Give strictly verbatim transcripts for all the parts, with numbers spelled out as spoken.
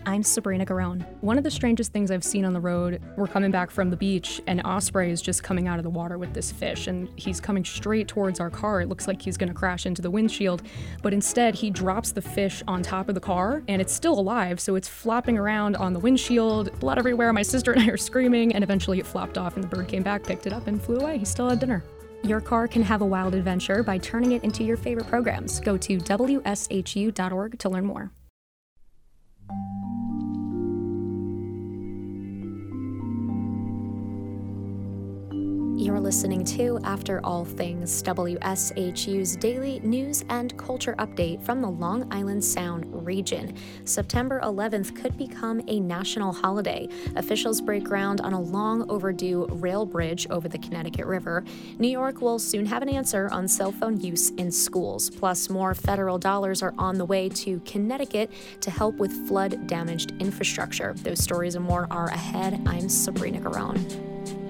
I'm Sabrina Garone. One of the strangest things I've seen on the road, we're coming back from the beach, and Osprey is just coming out of the water with this fish, and he's coming straight towards our car. It looks like he's going to crash into the windshield, but instead he drops the fish on top of the car, and it's still alive, so it's flopping around on the windshield, blood everywhere. My sister and I are screaming, and eventually it flopped off, and the bird came back, picked it up, and flew away. He still had dinner. Your car can have a wild adventure by turning it into your favorite programs. Go to W S H U dot org to learn more. You're listening to After All Things, W S H U's daily news and culture update from the Long Island Sound region. September eleventh could become a national holiday. Officials break ground on a long overdue rail bridge over the Connecticut River. New York will soon have an answer on cell phone use in schools. Plus, more federal dollars are on the way to Connecticut to help with flood-damaged infrastructure. Those stories and more are ahead. I'm Sabrina Garone.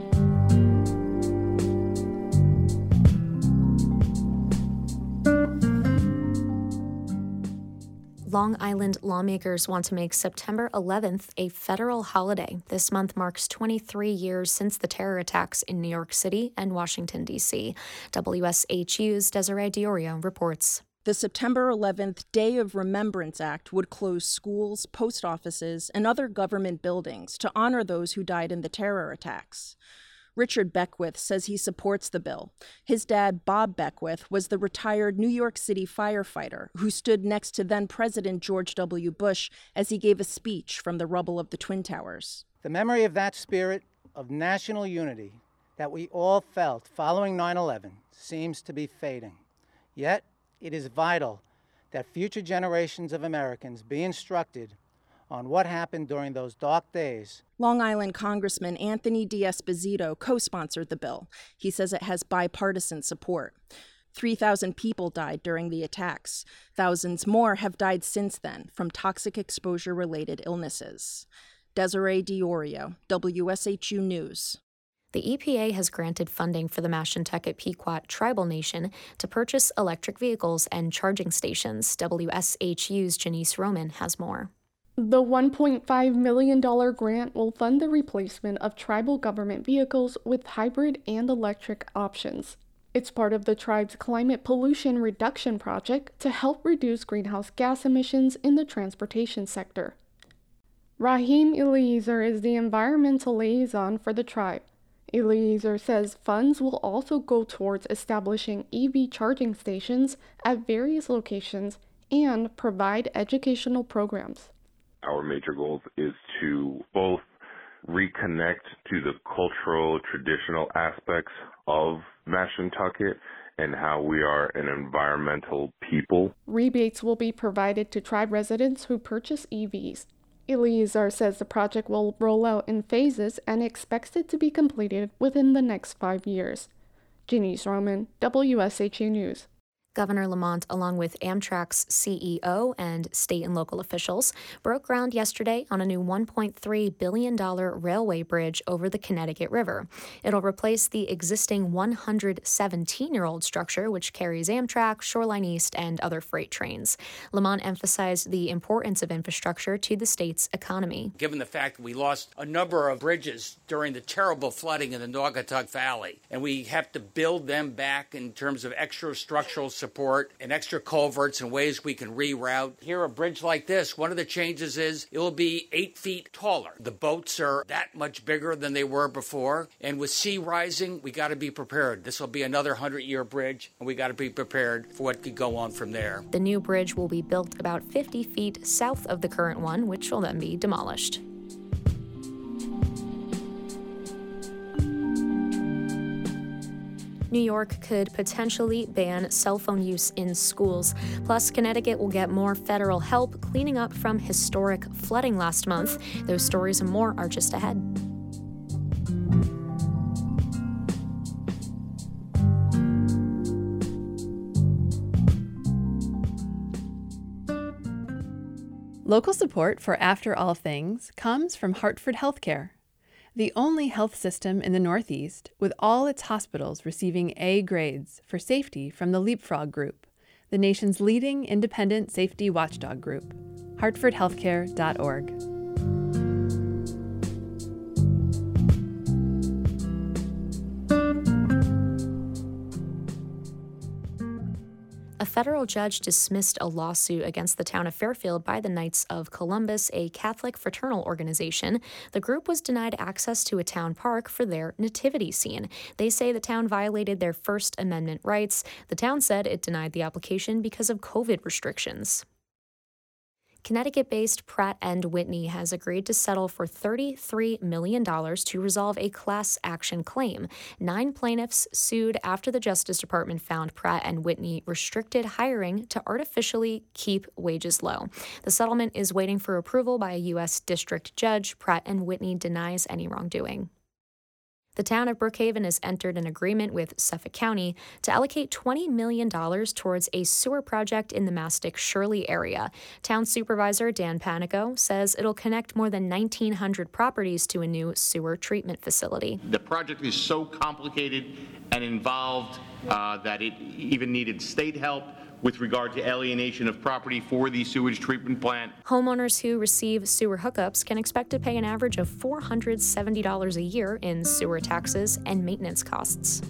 Long Island lawmakers want to make September eleventh a federal holiday. This month marks twenty-three years since the terror attacks in New York City and Washington, D C W S H U's Desiree Diorio reports. The September eleventh Day of Remembrance Act would close schools, post offices, and other government buildings to honor those who died in the terror attacks. Richard Beckwith says he supports the bill. His dad, Bob Beckwith, was the retired New York City firefighter who stood next to then-President George W. Bush as he gave a speech from the rubble of the Twin Towers. The memory of that spirit of national unity that we all felt following nine eleven seems to be fading. Yet, it is vital that future generations of Americans be instructed on what happened during those dark days. Long Island Congressman Anthony D'Esposito co-sponsored the bill. He says it has bipartisan support. three thousand people died during the attacks. Thousands more have died since then from toxic exposure-related illnesses. Desiree Diorio, W S H U News. The E P A has granted funding for the Mashantucket Pequot Tribal Nation to purchase electric vehicles and charging stations. W S H U's Janice Roman has more. The one point five million dollars grant will fund the replacement of tribal government vehicles with hybrid and electric options. It's part of the tribe's climate pollution reduction project to help reduce greenhouse gas emissions in the transportation sector. Rahim Eliezer is the environmental liaison for the tribe. Eliezer says funds will also go towards establishing E V charging stations at various locations and provide educational programs. Our major goal is to both reconnect to the cultural, traditional aspects of Mashantucket and how we are an environmental people. Rebates will be provided to tribe residents who purchase E Vs. Eliezer says the project will roll out in phases and expects it to be completed within the next five years. Janice Roman, W S H U News. Governor Lamont, along with Amtrak's C E O and state and local officials, broke ground yesterday on a new one point three billion dollars railway bridge over the Connecticut River. It'll replace the existing one hundred seventeen-year-old structure, which carries Amtrak, Shoreline East, and other freight trains. Lamont emphasized the importance of infrastructure to the state's economy. Given the fact that we lost a number of bridges during the terrible flooding in the Naugatuck Valley, and we have to build them back in terms of extra structural support and extra culverts and ways we can reroute. Here, a bridge like this, one of the changes is it will be eight feet taller. The boats are that much bigger than they were before. And with sea rising, we got to be prepared. This will be another hundred-year bridge, and we got to be prepared for what could go on from there. The new bridge will be built about fifty feet south of the current one, which will then be demolished. New York could potentially ban cell phone use in schools. Plus, Connecticut will get more federal help cleaning up from historic flooding last month. Those stories and more are just ahead. Local support for After All Things comes from Hartford Healthcare, the only health system in the Northeast with all its hospitals receiving A grades for safety from the Leapfrog Group, the nation's leading independent safety watchdog group. hartford healthcare dot org. A federal judge dismissed a lawsuit against the town of Fairfield by the Knights of Columbus, a Catholic fraternal organization. The group was denied access to a town park for their nativity scene. They say the town violated their First Amendment rights. The town said it denied the application because of COVID restrictions. Connecticut-based Pratt and Whitney has agreed to settle for thirty-three million dollars to resolve a class action claim. Nine plaintiffs sued after the Justice Department found Pratt and Whitney restricted hiring to artificially keep wages low. The settlement is waiting for approval by a U S district judge. Pratt and Whitney denies any wrongdoing. The town of Brookhaven has entered an agreement with Suffolk County to allocate twenty million dollars towards a sewer project in the Mastic-Shirley area. Town Supervisor Dan Panico says it'll connect more than nineteen hundred properties to a new sewer treatment facility. The project is so complicated and involved uh, that it even needed state help with regard to alienation of property for the sewage treatment plant. Homeowners who receive sewer hookups can expect to pay an average of four hundred seventy dollars a year in sewer taxes and maintenance costs.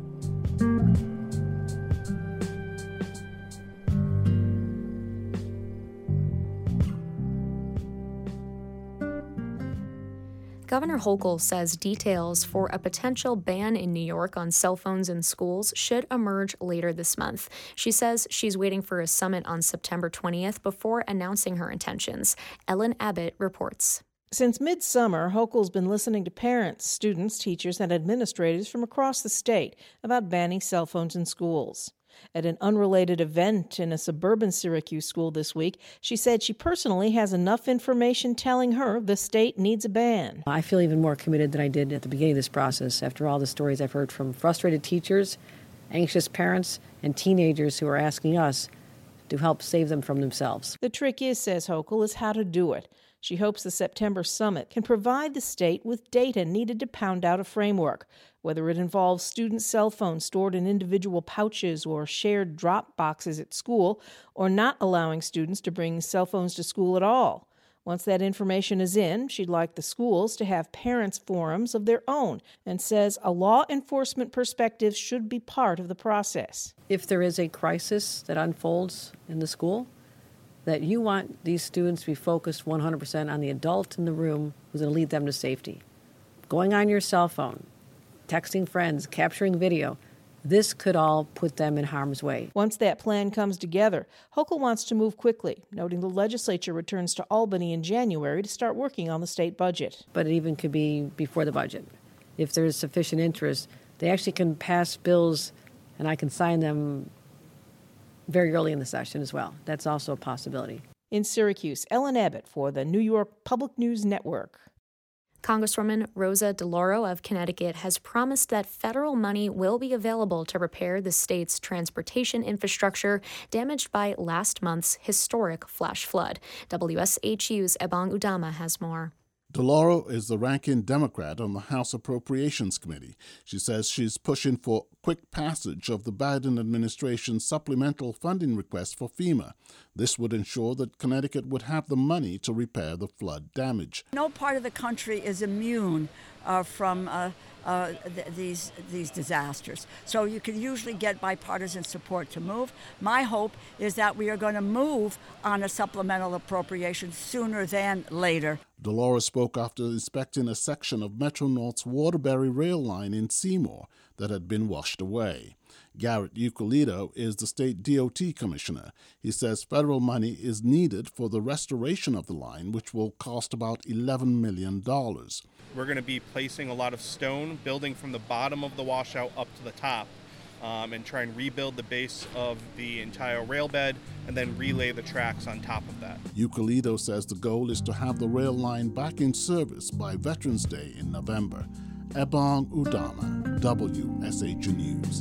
Governor Hochul says details for a potential ban in New York on cell phones in schools should emerge later this month. She says she's waiting for a summit on September twentieth before announcing her intentions. Ellen Abbott reports. Since midsummer, Hochul's been listening to parents, students, teachers, and administrators from across the state about banning cell phones in schools. At an unrelated event in a suburban Syracuse school this week, she said she personally has enough information telling her the state needs a ban. I feel even more committed than I did at the beginning of this process after all the stories I've heard from frustrated teachers, anxious parents, and teenagers who are asking us to help save them from themselves. The trick is, says Hochul, is how to do it. She hopes the September summit can provide the state with data needed to pound out a framework, whether it involves student cell phones stored in individual pouches or shared drop boxes at school, or not allowing students to bring cell phones to school at all. Once that information is in, she'd like the schools to have parents' forums of their own, and says a law enforcement perspective should be part of the process. If there is a crisis that unfolds in the school, that you want these students to be focused one hundred percent on the adult in the room who's going to lead them to safety. Going on your cell phone, texting friends, capturing video, this could all put them in harm's way. Once that plan comes together, Hochul wants to move quickly, noting the legislature returns to Albany in January to start working on the state budget. But it even could be before the budget. If there is sufficient interest, they actually can pass bills, and I can sign them very early in the session as well. That's also a possibility. In Syracuse, Ellen Abbott for the New York Public News Network. Congresswoman Rosa DeLauro of Connecticut has promised that federal money will be available to repair the state's transportation infrastructure damaged by last month's historic flash flood. W S H U's Ebong Udama has more. DeLauro is the ranking Democrat on the House Appropriations Committee. She says she's pushing for quick passage of the Biden administration's supplemental funding request for FEMA. This would ensure that Connecticut would have the money to repair the flood damage. No part of the country is immune uh, from uh, uh, th- these these disasters. So you can usually get bipartisan support to move. My hope is that we are going to move on a supplemental appropriation sooner than later. DeLauro spoke after inspecting a section of Metro-North's Waterbury rail line in Seymour that had been washed away. Garrett Euclidou is the state D O T commissioner. He says federal money is needed for the restoration of the line, which will cost about eleven million dollars. We're going to be placing a lot of stone, building from the bottom of the washout up to the top, um, and try and rebuild the base of the entire rail bed and then relay the tracks on top of that. Euclidou says the goal is to have the rail line back in service by Veterans Day in November. Ebong Udama, W S H News.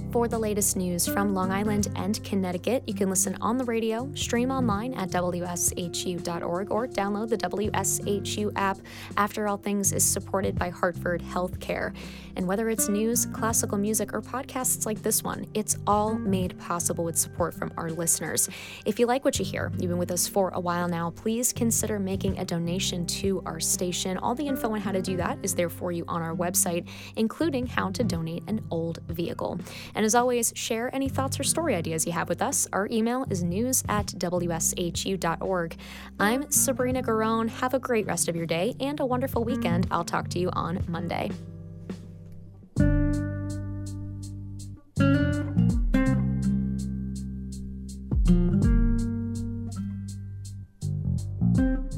For the latest news from Long Island and Connecticut, you can listen on the radio, stream online at W S H U dot org, or download the W S H U app. After All Things is supported by Hartford Healthcare. And whether it's news, classical music, or podcasts like this one, it's all made possible with support from our listeners. If you like what you hear, you've been with us for a while now, please consider making a donation to our station. All the info on how to do that is there for you on our website, including how to donate an old vehicle. And as always, share any thoughts or story ideas you have with us. Our email is news at W S H U dot org. I'm Sabrina Garone. Have a great rest of your day and a wonderful weekend. I'll talk to you on Monday. Thank you.